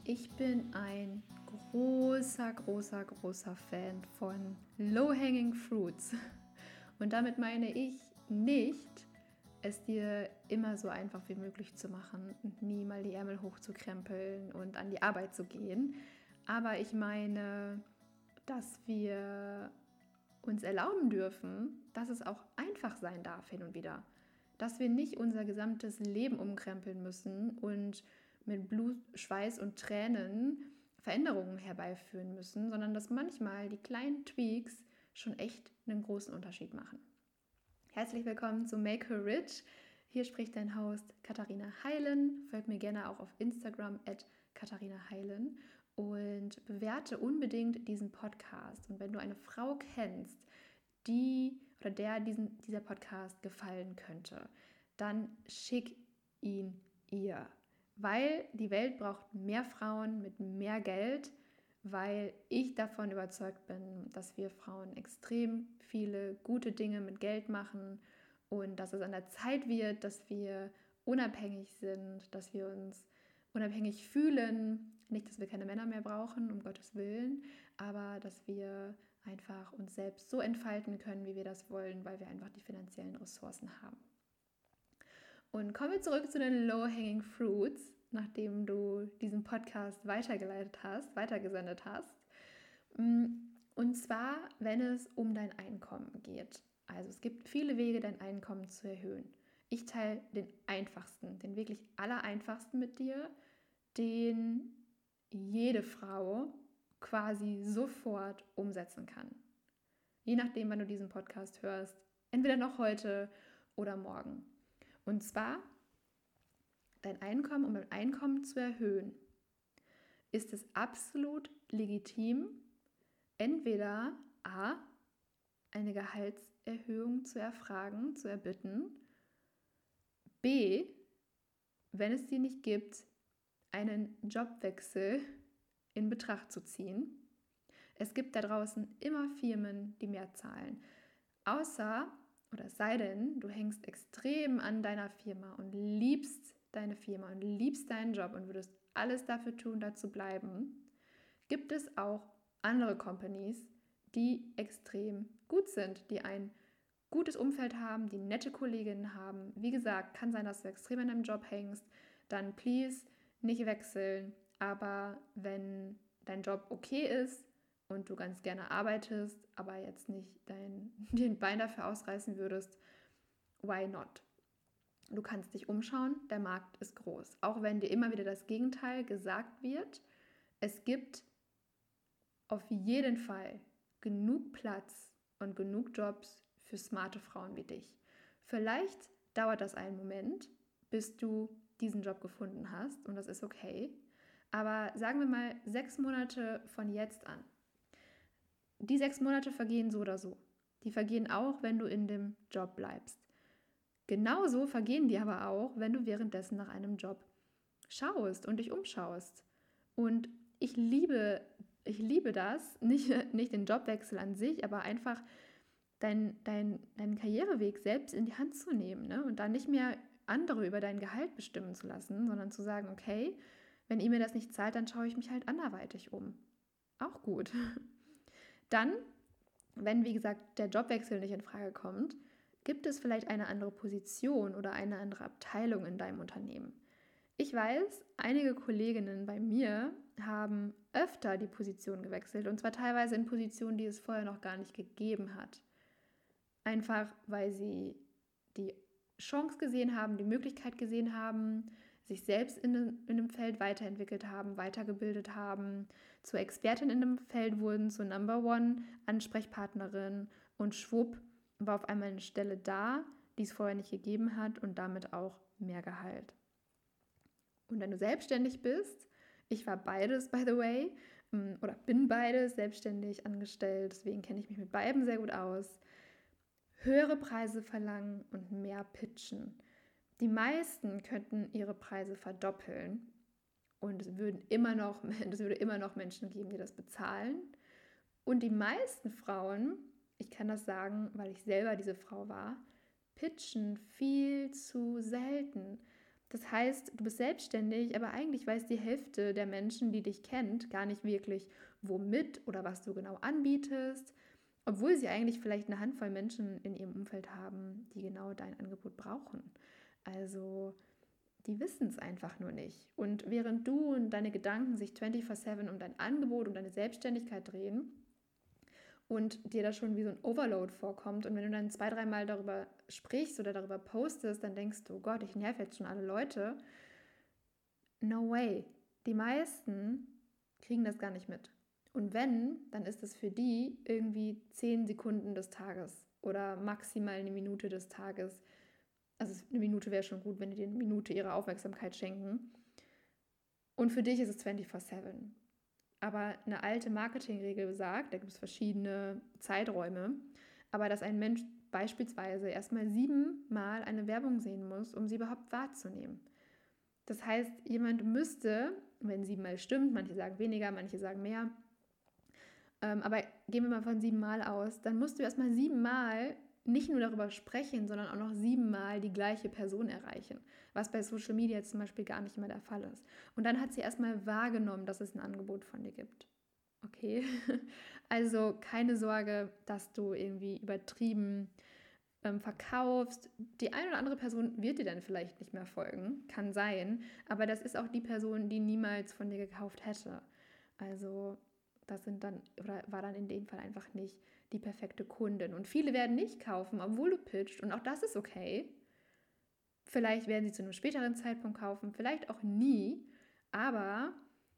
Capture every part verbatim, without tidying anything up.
Ich bin ein großer, großer, großer Fan von Low-Hanging Fruits. Und damit meine ich nicht, es dir immer so einfach wie möglich zu machen und nie mal die Ärmel hochzukrempeln und an die Arbeit zu gehen. Aber ich meine, dass wir uns erlauben dürfen, dass es auch einfach sein darf hin und wieder. Dass wir nicht unser gesamtes Leben umkrempeln müssen und mit Blut, Schweiß und Tränen Veränderungen herbeiführen müssen, sondern dass manchmal die kleinen Tweaks schon echt einen großen Unterschied machen. Herzlich willkommen zu Make Her Rich. Hier spricht dein Host Katharina Heilen. Folgt mir gerne auch auf Instagram at Katharina Heilen und bewerte unbedingt diesen Podcast. Und wenn du eine Frau kennst, die oder der diesen, dieser Podcast gefallen könnte, dann schick ihn ihr. Weil die Welt braucht mehr Frauen mit mehr Geld, weil ich davon überzeugt bin, dass wir Frauen extrem viele gute Dinge mit Geld machen und dass es an der Zeit wird, dass wir unabhängig sind, dass wir uns unabhängig fühlen. Nicht, dass wir keine Männer mehr brauchen, um Gottes Willen, aber dass wir einfach uns selbst so entfalten können, wie wir das wollen, weil wir einfach die finanziellen Ressourcen haben. Und kommen wir zurück zu den Low-Hanging Fruits, nachdem du diesen Podcast weitergeleitet hast, weitergesendet hast. Und zwar, wenn es um dein Einkommen geht. Also es gibt viele Wege, dein Einkommen zu erhöhen. Ich teile den einfachsten, den wirklich allereinfachsten mit dir, den jede Frau quasi sofort umsetzen kann. Je nachdem, wann du diesen Podcast hörst, entweder noch heute oder morgen. Und zwar, dein Einkommen, um dein Einkommen zu erhöhen, ist es absolut legitim, entweder a. eine Gehaltserhöhung zu erfragen, zu erbitten, b. wenn es die nicht gibt, einen Jobwechsel in Betracht zu ziehen. Es gibt da draußen immer Firmen, die mehr zahlen. Außer, oder es sei denn, du hängst extrem an deiner Firma und liebst deine Firma und liebst deinen Job und würdest alles dafür tun, da zu bleiben, gibt es auch andere Companies, die extrem gut sind, die ein gutes Umfeld haben, die nette Kolleginnen haben. Wie gesagt, kann sein, dass du extrem an deinem Job hängst, dann please nicht wechseln. Aber wenn dein Job okay ist und du ganz gerne arbeitest, aber jetzt nicht dein, den Bein dafür ausreißen würdest, why not? Du kannst dich umschauen, der Markt ist groß. Auch wenn dir immer wieder das Gegenteil gesagt wird, es gibt auf jeden Fall genug Platz und genug Jobs für smarte Frauen wie dich. Vielleicht dauert das einen Moment, bis du diesen Job gefunden hast und das ist okay. Aber sagen wir mal sechs Monate von jetzt an. Die sechs Monate vergehen so oder so. Die vergehen auch, wenn du in dem Job bleibst. Genauso vergehen die aber auch, wenn du währenddessen nach einem Job schaust und dich umschaust. Und ich liebe, ich liebe das, nicht, nicht den Jobwechsel an sich, aber einfach dein, dein, deinen Karriereweg selbst in die Hand zu nehmen, ne? Und dann nicht mehr andere über dein Gehalt bestimmen zu lassen, sondern zu sagen, okay, wenn ihr mir das nicht zahlt, dann schaue ich mich halt anderweitig um. Auch gut. Dann, wenn, wie gesagt, der Jobwechsel nicht in Frage kommt, gibt es vielleicht eine andere Position oder eine andere Abteilung in deinem Unternehmen. Ich weiß, einige Kolleginnen bei mir haben öfter die Position gewechselt und zwar teilweise in Positionen, die es vorher noch gar nicht gegeben hat. Einfach, weil sie die Chance gesehen haben, die Möglichkeit gesehen haben, sich selbst in, in einem Feld weiterentwickelt haben, weitergebildet haben, zur Expertin in einem Feld wurden, zur Number One Ansprechpartnerin und schwupp war auf einmal eine Stelle da, die es vorher nicht gegeben hat und damit auch mehr Gehalt. Und wenn du selbstständig bist, ich war beides, by the way, oder bin beides, selbstständig, angestellt, deswegen kenne ich mich mit beiden sehr gut aus, höhere Preise verlangen und mehr pitchen. Die meisten könnten ihre Preise verdoppeln und es würden immer noch, es würde immer noch Menschen geben, die das bezahlen. Und die meisten Frauen, ich kann das sagen, weil ich selber diese Frau war, pitchen viel zu selten. Das heißt, du bist selbstständig, aber eigentlich weiß die Hälfte der Menschen, die dich kennt, gar nicht wirklich, womit oder was du genau anbietest, obwohl sie eigentlich vielleicht eine Handvoll Menschen in ihrem Umfeld haben, die genau dein Angebot brauchen. Also die wissen es einfach nur nicht. Und während du und deine Gedanken sich vierundzwanzig sieben um dein Angebot und deine Selbstständigkeit drehen und dir das schon wie so ein Overload vorkommt und wenn du dann zwei, dreimal darüber sprichst oder darüber postest, dann denkst du, oh Gott, ich nerv jetzt schon alle Leute. No way. Die meisten kriegen das gar nicht mit. Und wenn, dann ist es für die irgendwie zehn Sekunden des Tages oder maximal eine Minute des Tages. Also eine Minute wäre schon gut, wenn die dir eine Minute ihre Aufmerksamkeit schenken. Und für dich ist es vierundzwanzig sieben. Aber eine alte Marketingregel sagt, da gibt es verschiedene Zeiträume, aber dass ein Mensch beispielsweise erstmal siebenmal eine Werbung sehen muss, um sie überhaupt wahrzunehmen. Das heißt, jemand müsste, wenn siebenmal stimmt, manche sagen weniger, manche sagen mehr, ähm, aber gehen wir mal von siebenmal aus, dann musst du erstmal siebenmal nicht nur darüber sprechen, sondern auch noch siebenmal die gleiche Person erreichen, was bei Social Media zum Beispiel gar nicht immer der Fall ist. Und dann hat sie erstmal wahrgenommen, dass es ein Angebot von dir gibt. Okay? Also keine Sorge, dass du irgendwie übertrieben ähm, verkaufst. Die eine oder andere Person wird dir dann vielleicht nicht mehr folgen, kann sein, aber das ist auch die Person, die niemals von dir gekauft hätte. Also das sind dann, oder war dann in dem Fall einfach nicht die perfekte Kundin. Und viele werden nicht kaufen, obwohl du pitcht. Und auch das ist okay. Vielleicht werden sie zu einem späteren Zeitpunkt kaufen, vielleicht auch nie. Aber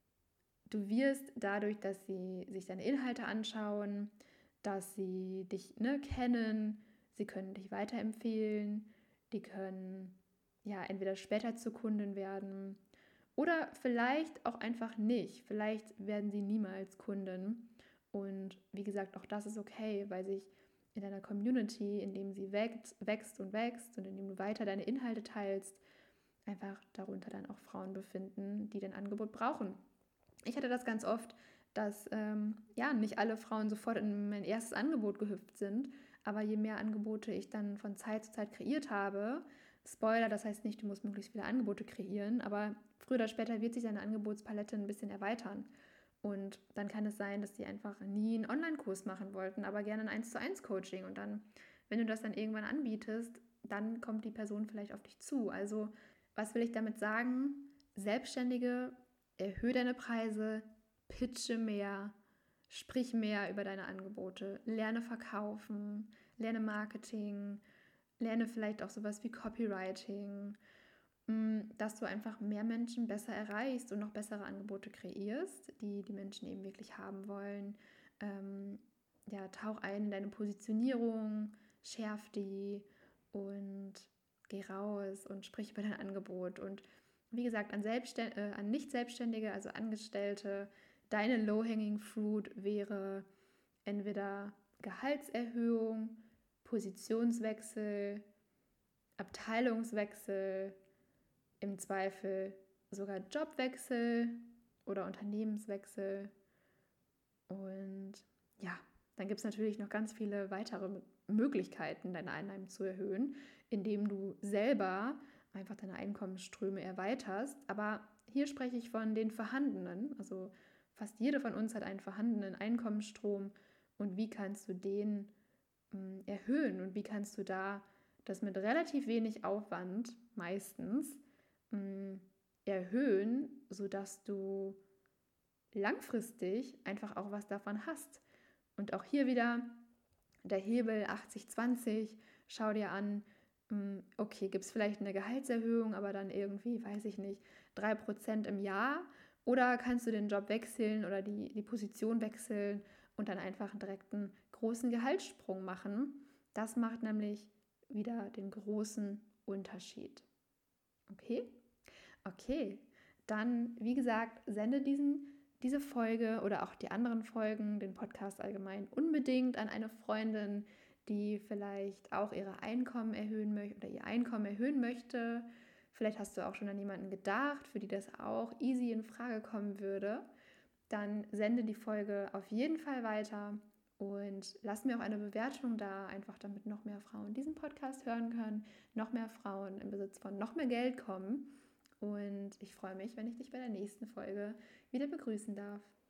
du wirst dadurch, dass sie sich deine Inhalte anschauen, dass sie dich ne, kennen, sie können dich weiterempfehlen, die können ja entweder später zur Kundin werden oder vielleicht auch einfach nicht. Vielleicht werden sie niemals Kundin. Und wie gesagt, auch das ist okay, weil sich in deiner Community, in dem sie wächst, wächst und wächst und in dem du weiter deine Inhalte teilst, einfach darunter dann auch Frauen befinden, die dein Angebot brauchen. Ich hatte das ganz oft, dass ähm, ja nicht alle Frauen sofort in mein erstes Angebot gehüpft sind, aber je mehr Angebote ich dann von Zeit zu Zeit kreiert habe, Spoiler, das heißt nicht, du musst möglichst viele Angebote kreieren, aber früher oder später wird sich deine Angebotspalette ein bisschen erweitern. Und dann kann es sein, dass die einfach nie einen Online-Kurs machen wollten, aber gerne ein eins zu eins Coaching. Und dann, wenn du das dann irgendwann anbietest, dann kommt die Person vielleicht auf dich zu. Also, was will ich damit sagen? Selbstständige, erhöhe deine Preise, pitche mehr, sprich mehr über deine Angebote, lerne verkaufen, lerne Marketing, lerne vielleicht auch sowas wie Copywriting, dass du einfach mehr Menschen besser erreichst und noch bessere Angebote kreierst, die die Menschen eben wirklich haben wollen. Ähm, ja, tauch ein in deine Positionierung, schärf die und geh raus und sprich über dein Angebot. Und wie gesagt, an, Selbstständ- äh, an Nicht-Selbstständige, also Angestellte, deine Low-Hanging Fruit wäre entweder Gehaltserhöhung, Positionswechsel, Abteilungswechsel, im Zweifel sogar Jobwechsel oder Unternehmenswechsel. Und ja, dann gibt es natürlich noch ganz viele weitere Möglichkeiten, deine Einnahmen zu erhöhen, indem du selber einfach deine Einkommensströme erweiterst. Aber hier spreche ich von den vorhandenen. Also fast jede von uns hat einen vorhandenen Einkommensstrom. Und wie kannst du den mh, erhöhen? Und wie kannst du da das mit relativ wenig Aufwand meistens mh, erhöhen, sodass du langfristig einfach auch was davon hast. Und auch hier wieder der Hebel achtzig zwanzig, schau dir an, okay, gibt es vielleicht eine Gehaltserhöhung, aber dann irgendwie, weiß ich nicht, drei Prozent im Jahr, oder kannst du den Job wechseln oder die, die Position wechseln und dann einfach direkt einen großen Gehaltssprung machen. Das macht nämlich wieder den großen Unterschied. Okay? Okay, dann, wie gesagt, sende diesen, diese Folge oder auch die anderen Folgen, den Podcast allgemein, unbedingt an eine Freundin, die vielleicht auch ihre Einkommen erhöhen möchte oder ihr Einkommen erhöhen möchte. Vielleicht hast du auch schon an jemanden gedacht, für die das auch easy in Frage kommen würde. Dann sende die Folge auf jeden Fall weiter und lass mir auch eine Bewertung da, einfach damit noch mehr Frauen diesen Podcast hören können, noch mehr Frauen im Besitz von noch mehr Geld kommen. Und ich freue mich, wenn ich dich bei der nächsten Folge wieder begrüßen darf.